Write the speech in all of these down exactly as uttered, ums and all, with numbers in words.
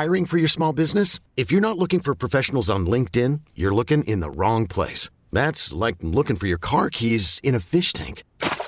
Hiring for your small business? If you're not looking for professionals on LinkedIn, you're looking in the wrong place. That's like looking for your car keys in a fish tank.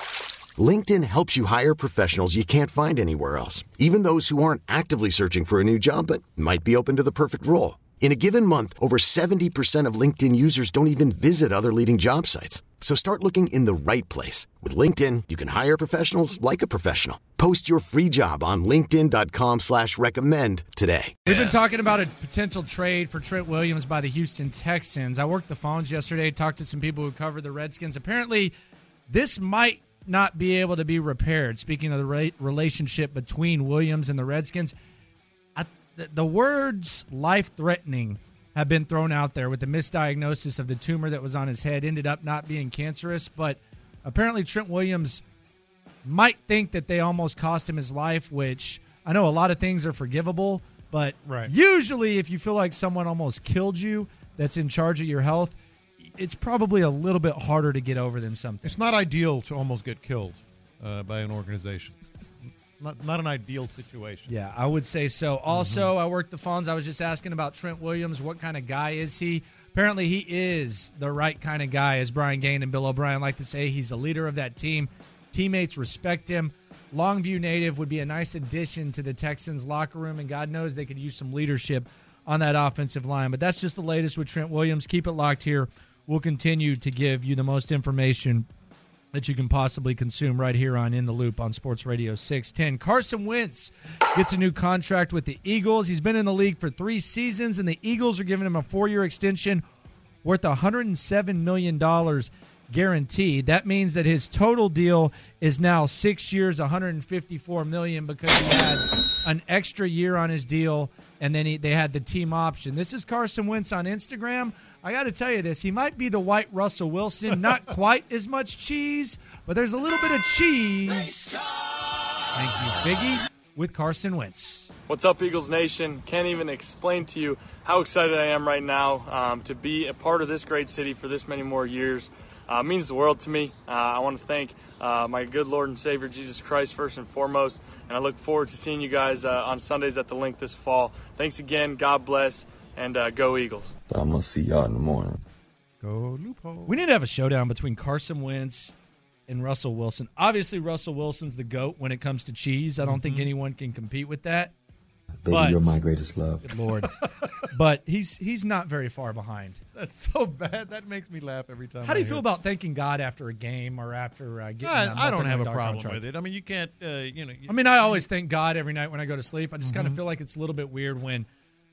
LinkedIn helps you hire professionals you can't find anywhere else, even those who aren't actively searching for a new job but might be open to the perfect role. In a given month, over seventy percent of LinkedIn users don't even visit other leading job sites. So start looking in the right place. With LinkedIn, you can hire professionals like a professional. Post your free job on linkedin.com slash recommend today. We've been talking about a potential trade for Trent Williams by the Houston Texans. I worked the phones yesterday, talked to some people who cover the Redskins. Apparently, this might not be able to be repaired. Speaking of the re- relationship between Williams and the Redskins, I, the, the words life-threatening have been thrown out there with the misdiagnosis of the tumor that was on his head, ended up not being cancerous, but apparently Trent Williams might think that they almost cost him his life, which I know a lot of things are forgivable, but right. usually if you feel like someone almost killed you that's in charge of your health, it's probably a little bit harder to get over than something. It's not ideal to almost get killed uh, by an organization. Not not an ideal situation. Yeah, I would say so. Also, mm-hmm. I worked the phones. I was just asking about Trent Williams. What kind of guy is he? Apparently, he is the right kind of guy, as Brian Gaine and Bill O'Brien like to say. He's the leader of that team. Teammates respect him. Longview native would be a nice addition to the Texans' locker room, and God knows they could use some leadership on that offensive line. But that's just the latest with Trent Williams. Keep it locked here. We'll continue to give you the most information that you can possibly consume right here on In the Loop on Sports Radio six ten. Carson Wentz gets a new contract with the Eagles. He's been in the league for three seasons, and the Eagles are giving him a four-year extension worth one hundred seven million dollars guaranteed. That means that his total deal is now six years, one hundred fifty-four million dollars, because he had an extra year on his deal, and then he, they had the team option. This is Carson Wentz on Instagram. I got to tell you this. He might be the white Russell Wilson. Not quite as much cheese, but there's a little bit of cheese. Thank you, Figgy, with Carson Wentz. What's up, Eagles Nation? Can't even explain to you how excited I am right now um, to be a part of this great city for this many more years. Uh, it means the world to me. Uh, I want to thank uh, my good Lord and Savior, Jesus Christ, first and foremost, and I look forward to seeing you guys uh, on Sundays at the Link this fall. Thanks again. God bless. And uh, go Eagles. But I'm going to see y'all in the morning. Go Loophole. We need to have a showdown between Carson Wentz and Russell Wilson. Obviously, Russell Wilson's the GOAT when it comes to cheese. I don't mm-hmm. think anyone can compete with that. Baby, but, you're my greatest love. Good Lord. But he's he's not very far behind. That's so bad. That makes me laugh every time. How do you I feel hear about thanking God after a game or after uh, getting I, that I don't have a multi-million dollar problem contract? with it. I mean, you can't, uh, you know. You, I mean, I always thank God every night when I go to sleep. I just Mm-hmm. kind of feel like it's a little bit weird when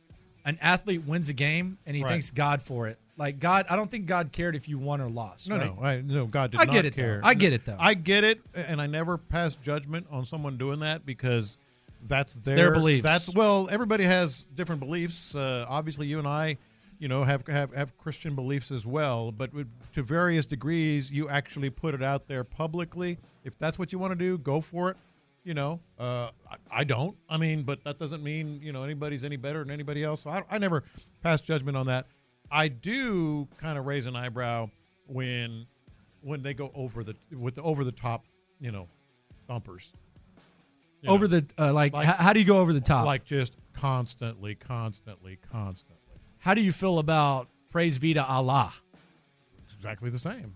an athlete wins a game and he Right. thanks God for it. Like, God, I don't think God cared if you won or lost. No, right? no, I, no. God did I not get it, care. though. I get it, though. I get it, and I never pass judgment on someone doing that because that's their, their beliefs. That's well, everybody has different beliefs. Uh, obviously, you and I, you know, have have have Christian beliefs as well, but with, to various degrees, you actually put it out there publicly. If that's what you want to do, go for it. You know, uh, I, I don't. I mean, but that doesn't mean, you know, anybody's any better than anybody else. So I, I never pass judgment on that. I do kind of raise an eyebrow when when they go over the with the over the top, you know, thumpers. You over know, the uh, like, like how, how do you go over the top? Like just constantly, constantly, constantly. How do you feel about praise be to Allah? It's exactly the same.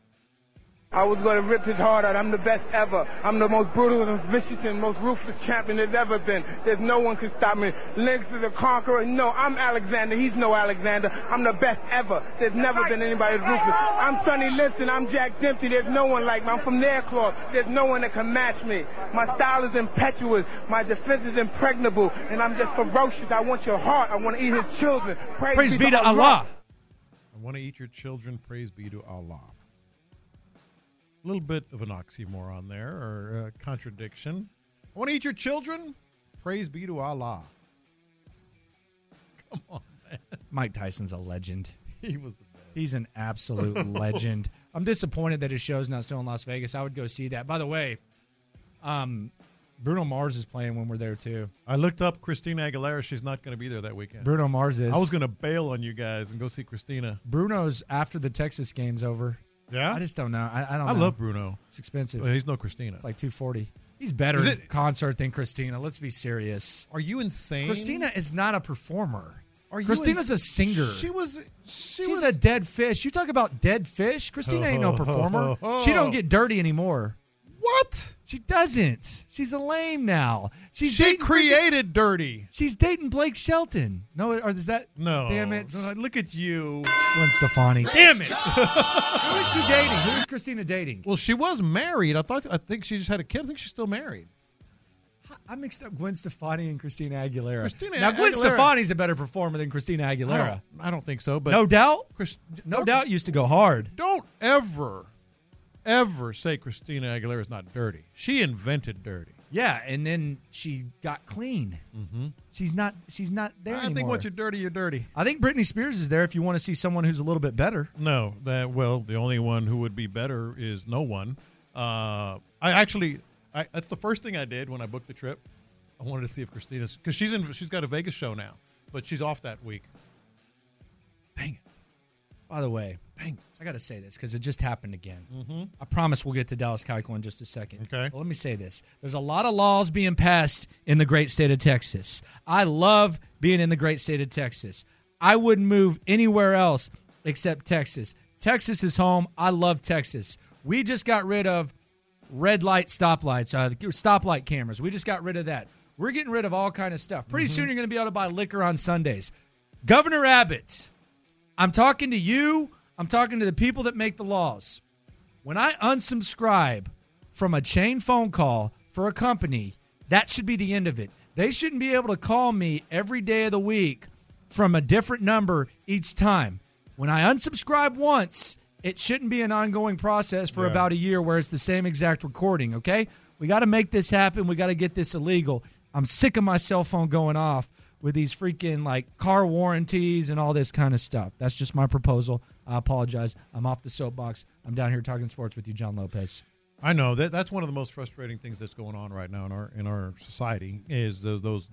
I was going to rip his heart out. I'm the best ever. I'm the most brutal and vicious and most ruthless champion there's ever been. There's no one can stop me. Lynx is a conqueror. No, I'm Alexander. He's no Alexander. I'm the best ever. There's never been anybody as ruthless. I'm Sonny Liston. I'm Jack Dempsey. There's no one like me. I'm from Nairclaw. There's no one that can match me. My style is impetuous. My defense is impregnable. And I'm just ferocious. I want your heart. I want to eat his children. Praise, Praise be be to to Allah. Allah. I want to eat your children. Praise be to Allah. A little bit of an oxymoron there, or a contradiction. I want to eat your children. Praise be to Allah. Come on, man. Mike Tyson's a legend. He was the best. He's an absolute legend. I'm disappointed that his show's not still in Las Vegas. I would go see that. By the way, um, Bruno Mars is playing when we're there, too. I looked up Christina Aguilera. She's not going to be there that weekend. Bruno Mars is. I was going to bail on you guys and go see Christina. Bruno's after the Texas game's over. Yeah? I just don't know. I, I don't I know. love Bruno. It's expensive. Well, he's no Christina. It's like two forty. He's better Is in it- concert than Christina. Let's be serious. Are you insane? Christina is not a performer. Are you Christina's ins- a singer. She was. She She's was, a dead fish. You talk about dead fish. Christina ain't no performer. She don't get dirty anymore. What? She doesn't. She's a lame now. She's She dating created dirty. She's dating Blake Shelton. No, or is that? No. Damn it. No, look at you. It's Gwen Stefani. Damn it. Who is she dating? Who is Christina dating? Well, she was married. I thought. I think she just had a kid. I think she's still married. I mixed up Gwen Stefani and Christina Aguilera. Christina now, Gwen Aguilera- Stefani's a better performer than Christina I Aguilera. don't, I don't think so. But No doubt. Chris, No don't- doubt used to go hard. Don't ever, ever say Christina Aguilera is not dirty. She invented dirty. Yeah, and then she got clean. Mm-hmm. She's not. She's not there I anymore. think once you're dirty, you're dirty. I think Britney Spears is there if you want to see someone who's a little bit better. No, that well, the only one who would be better is no one. Uh, I actually, I, that's the first thing I did when I booked the trip. I wanted to see if Christina's because she's in. She's got a Vegas show now, but she's off that week. Dang it! By the way, Dang. I got to say this because it just happened again. Mm-hmm. I promise we'll get to Dallas Keuchel in just a second. Okay. But let me say this. There's a lot of laws being passed in the great state of Texas. I love being in the great state of Texas. I wouldn't move anywhere else except Texas. Texas is home. I love Texas. We just got rid of red light stoplights, uh, stoplight cameras. We just got rid of that. We're getting rid of all kind of stuff. Pretty soon you're going to be able to buy liquor on Sundays. Governor Abbott, I'm talking to you. I'm talking to the people that make the laws. When I unsubscribe from a chain phone call for a company, that should be the end of it. They shouldn't be able to call me every day of the week from a different number each time. When I unsubscribe once, it shouldn't be an ongoing process for Yeah. about a year where it's the same exact recording, okay? We got to make this happen. We got to get this illegal. I'm sick of my cell phone going off with these freaking like car warranties and all this kind of stuff. That's just my proposal. I apologize. I'm off the soapbox. I'm down here talking sports with you, John Lopez. I know that that's one of the most frustrating things that's going on right now in our in our society is those those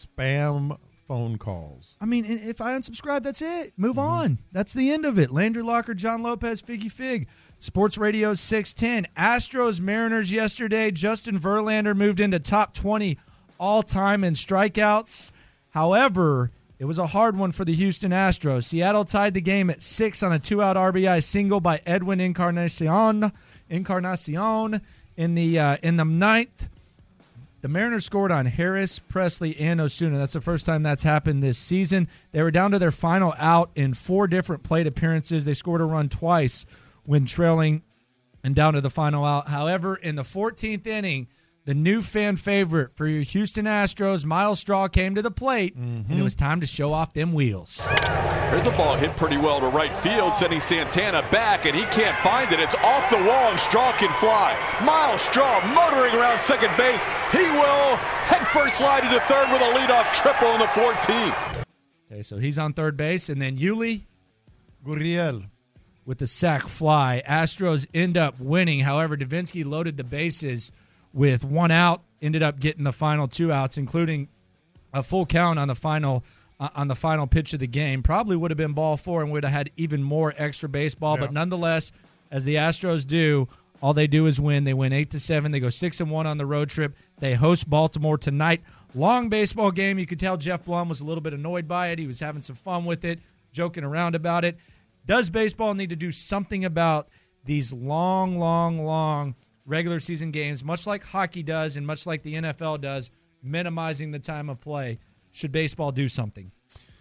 spam phone calls. I mean, if I unsubscribe, that's it. Move on. That's the end of it. Landry Locker, John Lopez, Figgy Fig. Sports Radio six ten. Astros, Mariners yesterday. Justin Verlander moved into top twenty all-time in strikeouts. However, it was a hard one for the Houston Astros. Seattle tied the game at six on a two-out R B I single by Edwin Encarnacion. Encarnacion in the uh, in the ninth. The Mariners scored on Harris, Presley, and Osuna. That's the first time that's happened this season. They were down to their final out in four different plate appearances. They scored a run twice when trailing and down to the final out. However, in the fourteenth inning, the new fan favorite for your Houston Astros, Miles Straw, came to the plate, and it was time to show off them wheels. There's a ball hit pretty well to right field, sending Santana back, and he can't find it. It's off the wall, and Straw can fly. Miles Straw motoring around second base. He will headfirst slide into third with a leadoff triple in the fourteenth. Okay, so he's on third base, and then Yuli Gurriel. with the sac fly. Astros end up winning. However, Davinsky loaded the bases with one out, ended up getting the final two outs, including a full count on the final uh, on the final pitch of the game. Probably would have been ball four and would have had even more extra baseball. Yeah. But nonetheless, as the Astros do, all they do is win. They win eight to seven. They go six and one on the road trip. They host Baltimore tonight. Long baseball game. You could tell Jeff Blum was a little bit annoyed by it. He was having some fun with it, joking around about it. Does baseball need to do something about these long, long, long regular season games, much like hockey does and much like the N F L does, minimizing the time of play? Should baseball do something?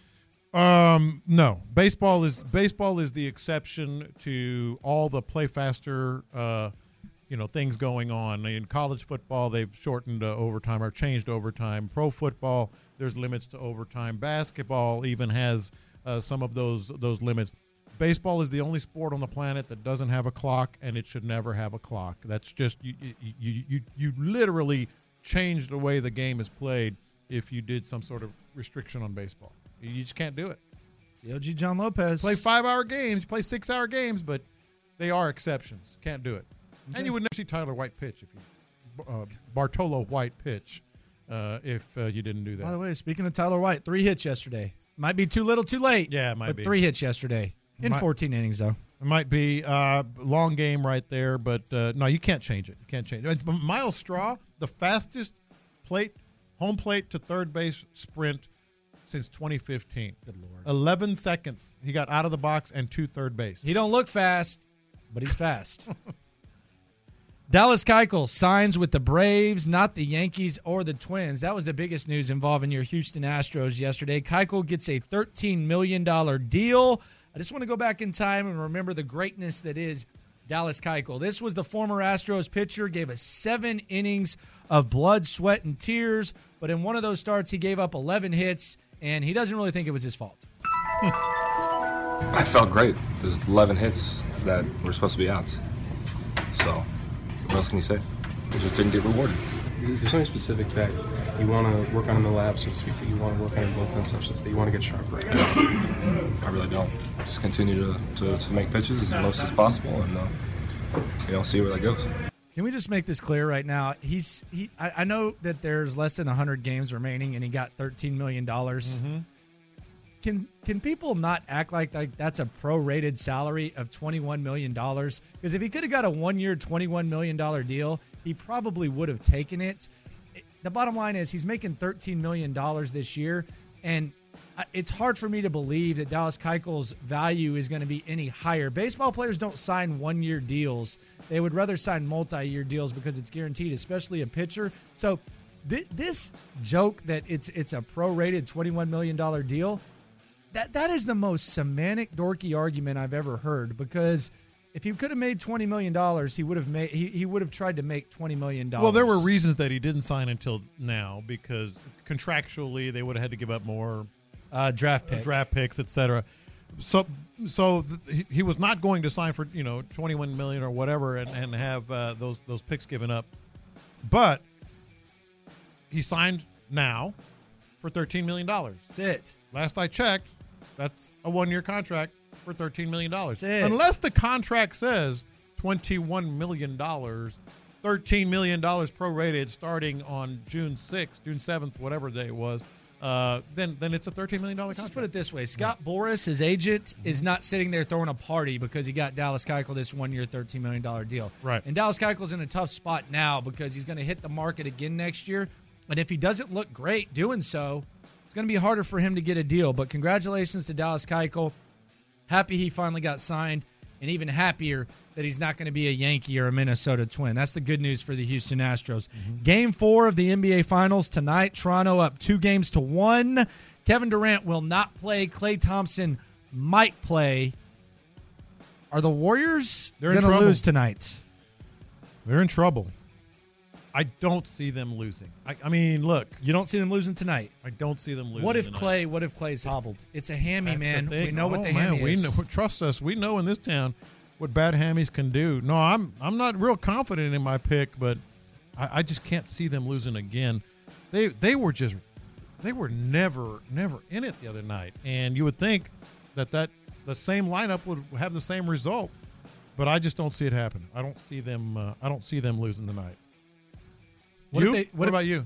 Um, no. Baseball is baseball is the exception to all the play faster, uh, you know, things going on. In college football, they've shortened uh, overtime or changed overtime. Pro football, there's limits to overtime. Basketball even has uh, some of those those limits. Baseball is the only sport on the planet that doesn't have a clock, and it should never have a clock. That's just you you you you, you literally change the way the game is played if you did some sort of restriction on baseball. You just can't do it. C O G John Lopez. Play five-hour games, play six-hour games, but they are exceptions. Can't do it. Okay. And you would never see Tyler White pitch if you uh, Bartolo White pitch uh, if uh, you didn't do that. By the way, speaking of Tyler White, three hits yesterday. Might be too little, too late. Yeah, it might but be. Three hits yesterday in Might- fourteen innings, though. It might be a uh, long game right there, but uh, no, you can't change it. You can't change it. Miles Straw, the fastest plate home plate to third base sprint since twenty fifteen. Good Lord. eleven seconds. He got out of the box and to third base. He don't look fast, but he's fast. Dallas Keuchel signs with the Braves, not the Yankees or the Twins. That was the biggest news involving your Houston Astros yesterday. Keuchel gets a thirteen million dollars deal. I just want to go back in time and remember the greatness that is Dallas Keuchel. This was the former Astros pitcher, gave us seven innings of blood, sweat, and tears. But in one of those starts, he gave up eleven hits, and he doesn't really think it was his fault. I felt great. There's eleven hits that were supposed to be outs. So what else can you say? It just didn't get rewarded. Is there something specific that you want to work on in the lab, so to speak, that you want to work on in bullpen sessions, that you want to get sharper? No, I really don't. Just continue to, to, to make pitches as most as possible, and uh, you know, see where that goes. Can we just make this clear right now? He's he. I, I know that there's less than one hundred games remaining, and he got thirteen million dollars. Mm-hmm. Can can people not act like, like that's a prorated salary of twenty-one million dollars? Because if he could have got a one-year, twenty-one million dollars deal, he probably would have taken it. The bottom line is he's making thirteen million dollars this year, and it's hard for me to believe that Dallas Keuchel's value is going to be any higher. Baseball players don't sign one-year deals. They would rather sign multi-year deals because it's guaranteed, especially a pitcher. So th- this joke that it's it's a prorated twenty-one million dollars deal, That that is the most semantic, dorky argument I've ever heard. Because if he could have made twenty million dollars, he would have made he, he would have tried to make twenty million dollars. Well, there were reasons that he didn't sign until now because contractually they would have had to give up more uh, draft picks, draft picks, et cetera. So so th- he, he was not going to sign for you know twenty-one million or whatever and and have uh, those those picks given up, but he signed now for thirteen million dollars. That's it. Last I checked. That's a one-year contract for thirteen million dollars. That's it. Unless the contract says twenty-one million dollars, thirteen million dollars prorated starting on June sixth, June seventh, whatever day it was, uh, then then it's a thirteen million dollars Let's contract. just put it this way. Scott yeah. Boras, his agent, mm-hmm. is not sitting there throwing a party because he got Dallas Keuchel this one-year, thirteen million dollars deal. Right. And Dallas Keuchel's in a tough spot now because he's going to hit the market again next year. And if he doesn't look great doing so, it's going to be harder for him to get a deal. But congratulations to Dallas Keuchel. Happy he finally got signed, and even happier that he's not going to be a Yankee or a Minnesota Twin. That's the good news for the Houston Astros. Mm-hmm. Game four of the N B A Finals tonight. Toronto up two games to one. Kevin Durant will not play. Klay Thompson might play. Are the Warriors going to lose tonight? They're in trouble. I don't see them losing. I, I mean, look. You don't see them losing tonight? I don't see them losing What if tonight. Clay, what if Clay's hobbled? It's a hammy, That's man. We know oh, what the man, hammy we is. know, trust us. We know in this town what bad hammies can do. No, I'm I'm not real confident in my pick, but I, I just can't see them losing again. They they were just they were never never in it the other night, and you would think that that the same lineup would have the same result, but I just don't see it happen. I don't see them. Uh, I don't see them losing tonight. What, you? If they, what, what if, about you?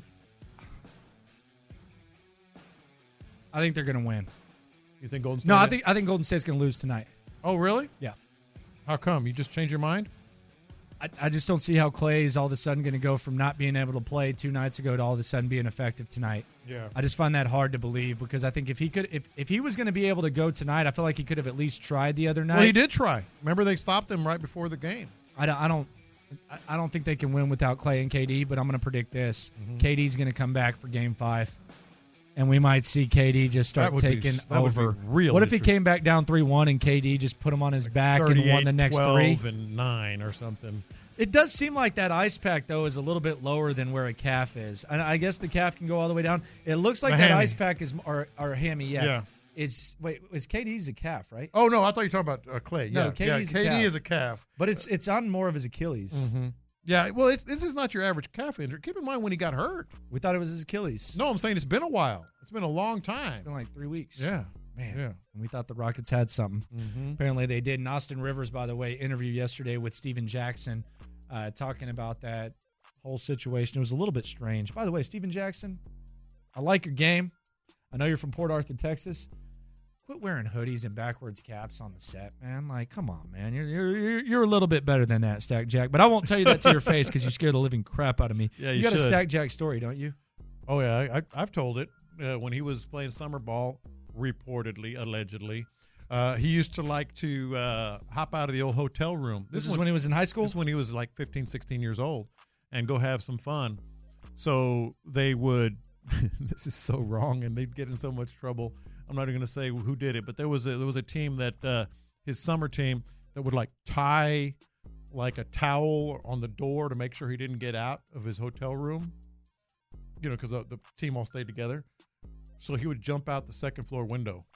I think they're going to win. You think Golden State? No, I think I think Golden State's going to lose tonight. Oh, really? Yeah. How come? You just changed your mind? I, I just don't see how Clay is all of a sudden going to go from not being able to play two nights ago to all of a sudden being effective tonight. Yeah. I just find that hard to believe because I think if he could, if, if he was going to be able to go tonight, I feel like he could have at least tried the other night. Well, he did try. Remember, they stopped him right before the game. I don't. I don't I don't think they can win without Clay and K D, but I'm going to predict this. Mm-hmm. K D's going to come back for game five, and we might see K D just start taking be, over. Really what if he came back down three one and K D just put him on his like back and won the next three? and nine or something. It does seem like that ice pack, though, is a little bit lower than where a calf is. And I guess the calf can go all the way down. It looks like a that hammy. ice pack is – or, or hammy, yeah. Yeah. Is wait, is K D's a calf, right? Oh, no, I thought you were talking about uh, Clay. No, yeah, K D's yeah, a K D calf. is a calf. But it's it's on more of his Achilles. Mm-hmm. Yeah, well, it's, this is not your average calf injury. Keep in mind when he got hurt. We thought it was his Achilles. No, I'm saying it's been a while. It's been a long time. It's been like three weeks. Yeah. Man. Yeah. And we thought the Rockets had something. Mm-hmm. Apparently they did. And Austin Rivers, by the way, interview yesterday with Steven Jackson uh, talking about that whole situation. It was a little bit strange. By the way, Steven Jackson, I like your game. I know you're from Port Arthur, Texas. quit wearing hoodies and backwards caps on the set, man. Like, come on, man. You're you're you're a little bit better than that, Stack Jack. But I won't tell you that to your face because you scare the living crap out of me. Yeah, you, you got should. a Stack Jack story, don't you? Oh, yeah. I, I've told it. Uh, when he was playing summer ball, reportedly, allegedly, uh, he used to like to uh, hop out of the old hotel room. This, this is when, when he was in high school? This is when he was like fifteen, sixteen years old and go have some fun. So they would – this is so wrong, and they'd get in so much trouble. I'm not even going to say who did it, but there was a, there was a team that uh, his summer team that would like tie like a towel on the door to make sure he didn't get out of his hotel room, you know, because the, the team all stayed together. So he would jump out the second floor window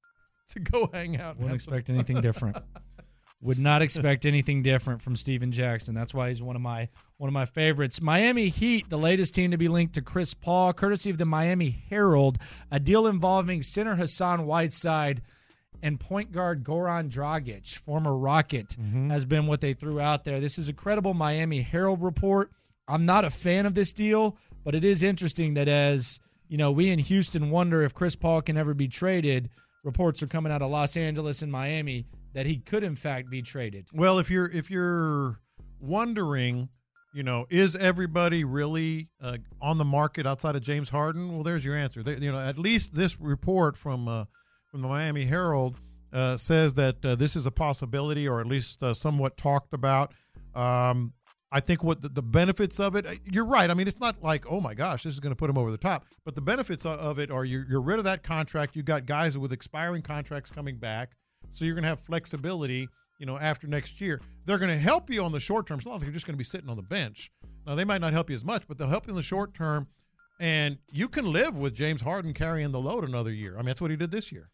to go hang out. Wouldn't expect anything different. Would not expect anything different from Steven Jackson. That's why he's one of my one of my favorites. Miami Heat, the latest team to be linked to Chris Paul, courtesy of the Miami Herald. A deal involving center Hassan Whiteside and point guard Goran Dragic, former Rocket, mm-hmm. has been what they threw out there. This is a credible Miami Herald report. I'm not a fan of this deal, but it is interesting that as you know, we in Houston wonder if Chris Paul can ever be traded. Reports are coming out of Los Angeles and Miami that he could, in fact, be traded. Well, if you're if you're wondering, you know, is everybody really uh, on the market outside of James Harden? Well, there's your answer. They, you know, at least this report from uh, from the Miami Herald uh, says that uh, this is a possibility, or at least uh, somewhat talked about. Um, I think what the, the benefits of it, you're right. I mean, it's not like, oh, my gosh, this is going to put him over the top. But the benefits of it are you're, you're rid of that contract. You got guys with expiring contracts coming back. So you're going to have flexibility, you know, after next year. They're going to help you on the short term. It's not like you're just going to be sitting on the bench. Now, they might not help you as much, but they'll help you in the short term. And you can live with James Harden carrying the load another year. I mean, that's what he did this year.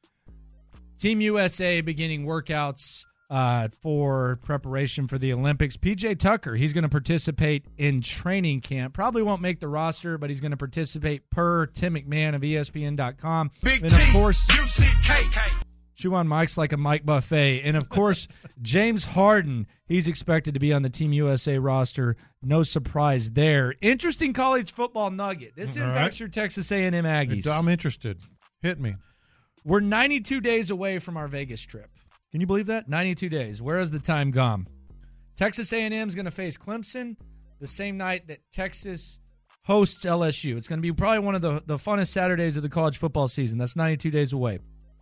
Team U S A beginning workouts Uh, for preparation for the Olympics. P J Tucker, he's going to participate in training camp. Probably won't make the roster, but he's going to participate per Tim McMahon of E S P N dot com. Big and, of course, U C K K. Chew on mics like a mic buffet. And, of course, James Harden, he's expected to be on the Team U S A roster. No surprise there. Interesting college football nugget. This All impacts right. your Texas A and M Aggies. I'm interested. Hit me. We're ninety-two days away from our Vegas trip. Can you believe that? ninety-two days. Where has the time gone? Texas A and M is going to face Clemson the same night that Texas hosts L S U. It's going to be probably one of the, the funnest Saturdays of the college football season. That's ninety-two days away.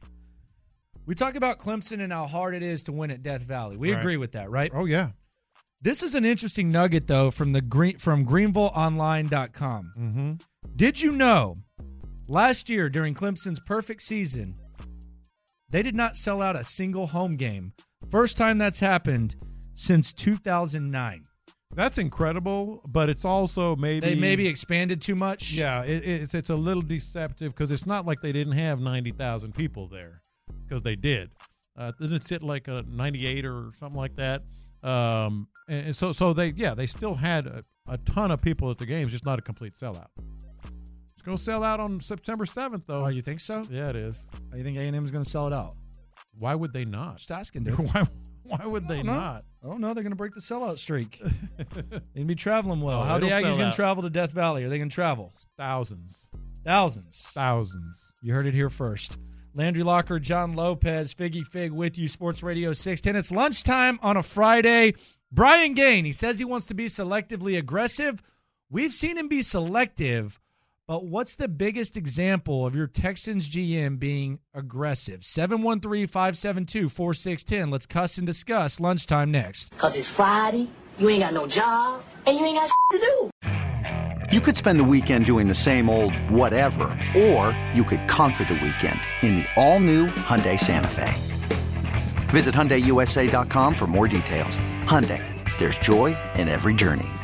We talk about Clemson and how hard it is to win at Death Valley. We right. agree with that, right? Oh, yeah. This is an interesting nugget, though, from the green, from Greenville Online dot com. Mm-hmm. Did you know last year during Clemson's perfect season, they did not sell out a single home game. First time that's happened since two thousand nine. That's incredible, but it's also maybe they maybe expanded too much. Yeah, it, it's it's a little deceptive because it's not like they didn't have ninety thousand people there, because they did. Uh, didn't it sit like a ninety-eight or something like that? Um, and, and so so they yeah they still had a, a ton of people at the games, just not a complete sellout. It's going to sell out on September seventh, though. Oh, you think so? Yeah, it is. Oh, you think A and M is going to sell it out? Why would they not? Just asking, dude. why, why would they know. not? I don't know. They're going to break the sellout streak. They're going to be traveling well. Oh, How are the Aggies going out. to travel to Death Valley? Are they going to travel? Thousands. Thousands. Thousands. You heard it here first. Landry Locker, John Lopez, Figgy Fig with you, Sports Radio six ten. It's lunchtime on a Friday. Brian Gain, he says he wants to be selectively aggressive. We've seen him be selective. But what's the biggest example of your Texans G M being aggressive? seven one three, five seven two, four six one zero. Let's cuss and discuss. Lunchtime next. Because it's Friday, you ain't got no job, and you ain't got shit to do. You could spend the weekend doing the same old whatever, or you could conquer the weekend in the all-new Hyundai Santa Fe. Visit Hyundai U S A dot com for more details. Hyundai, there's joy in every journey.